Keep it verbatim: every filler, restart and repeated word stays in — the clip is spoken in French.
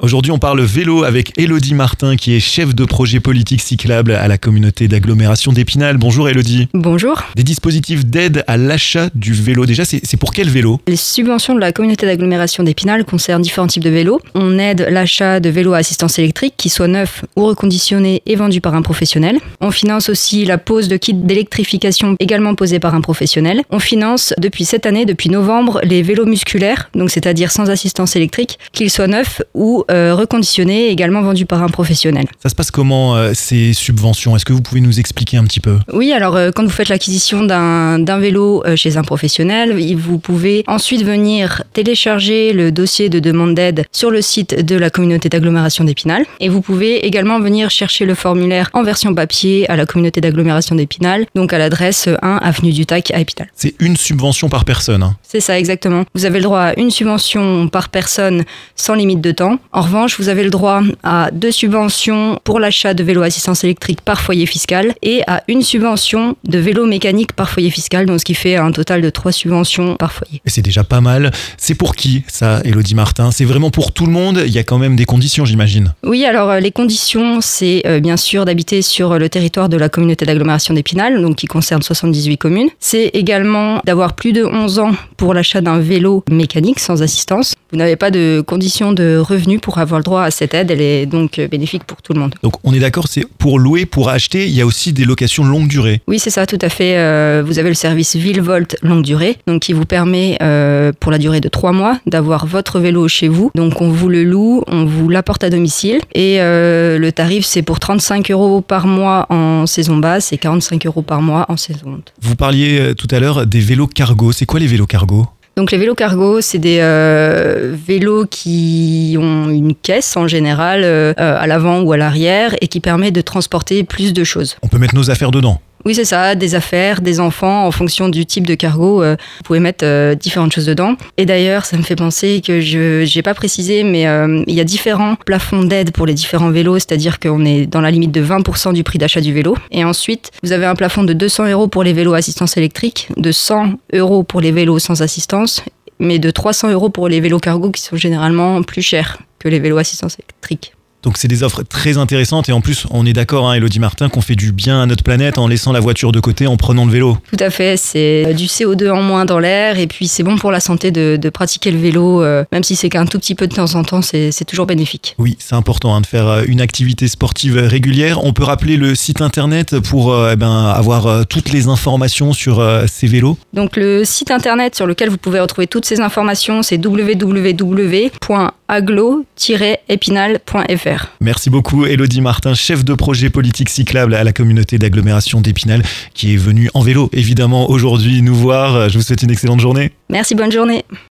Aujourd'hui, on parle vélo avec Élodie Martin, qui est chef de projet politique cyclable à la communauté d'agglomération d'Épinal. Bonjour Élodie. Bonjour. Des dispositifs d'aide à l'achat du vélo, déjà, c'est, c'est pour quel vélo ? Les subventions de la communauté d'agglomération d'Épinal concernent différents types de vélos. On aide l'achat de vélos à assistance électrique, qui soient neufs ou reconditionnés et vendus par un professionnel. On finance aussi la pose de kits d'électrification également posés par un professionnel. On finance depuis cette année, depuis novembre, les vélos musculaires, donc c'est-à-dire sans assistance électrique, qu'ils soient neufs ou euh, reconditionnés, également vendus par un professionnel. Ça se passe comment euh, ces subventions ? Est-ce que vous pouvez nous expliquer un petit peu ? Oui, alors euh, quand vous faites l'acquisition d'un, d'un vélo euh, chez un professionnel, vous pouvez ensuite venir télécharger le dossier de demande d'aide sur le site de la communauté d'agglomération d'Épinal. Et vous pouvez également venir chercher le formulaire en version papier à la communauté d'agglomération d'Épinal, donc à l'adresse un avenue du Tac à Épinal. C'est une subvention par personne, hein. C'est ça, exactement. Vous avez le droit à une subvention par personne sans limite de temps. En revanche, vous avez le droit à deux subventions pour l'achat de vélos à assistance électrique par foyer fiscal et à une subvention de vélo mécanique par foyer fiscal, donc ce qui fait un total de trois subventions par foyer. Et c'est déjà pas mal. C'est pour qui, ça, Élodie Martin ? C'est vraiment pour tout le monde ? Il y a quand même des conditions, j'imagine. Oui, alors euh, les conditions, c'est euh, bien sûr d'habiter sur le territoire de la communauté d'agglomération d'Épinal, donc qui concerne soixante-dix-huit communes. C'est également d'avoir plus de onze ans pour l'achat d'un vélo mécanique sans assistance. Vous n'avez pas de conditions de revenus pour avoir le droit à cette aide, elle est donc bénéfique pour tout le monde. Donc on est d'accord, c'est pour louer, pour acheter, il y a aussi des locations longue durée. Oui, c'est ça, tout à fait. Euh, vous avez le service Villevolt longue durée, donc qui vous permet euh, pour la durée de trois mois d'avoir votre vélo chez vous. Donc on vous le loue, on vous l'apporte à domicile et euh, le tarif c'est pour trente-cinq euros par mois en saison basse et quarante-cinq euros par mois en saison haute. Vous parliez euh, tout à l'heure des vélos cargo. C'est quoi les vélos cargo ? Donc les vélos cargo, c'est des euh, vélos qui ont une caisse en général euh, à l'avant ou à l'arrière et qui permet de transporter plus de choses. On peut mettre nos affaires dedans ? Oui, c'est ça, des affaires, des enfants, en fonction du type de cargo, euh, vous pouvez mettre euh, différentes choses dedans. Et d'ailleurs, ça me fait penser que je n'ai pas précisé, mais euh, il y a différents plafonds d'aide pour les différents vélos, c'est-à-dire qu'on est dans la limite de vingt pour cent du prix d'achat du vélo. Et ensuite, vous avez un plafond de deux cents euros pour les vélos à assistance électrique, de cent euros pour les vélos sans assistance, mais de trois cents euros pour les vélos cargo qui sont généralement plus chers que les vélos à assistance électrique. Donc c'est des offres très intéressantes et en plus on est d'accord, hein, Élodie Martin, qu'on fait du bien à notre planète en laissant la voiture de côté, en prenant le vélo. Tout à fait, c'est du C O deux en moins dans l'air et puis c'est bon pour la santé de, de pratiquer le vélo, euh, même si c'est qu'un tout petit peu de temps en temps, c'est, c'est toujours bénéfique. Oui, c'est important hein, de faire une activité sportive régulière. On peut rappeler le site internet pour euh, eh ben, avoir euh, toutes les informations sur euh, ces vélos. Donc le site internet sur lequel vous pouvez retrouver toutes ces informations, c'est w w w point aglo tiret épinal point f r. Merci beaucoup Élodie Martin, chef de projet politique cyclable à la communauté d'agglomération d'Épinal, qui est venue en vélo évidemment aujourd'hui nous voir. Je vous souhaite une excellente journée. Merci, bonne journée.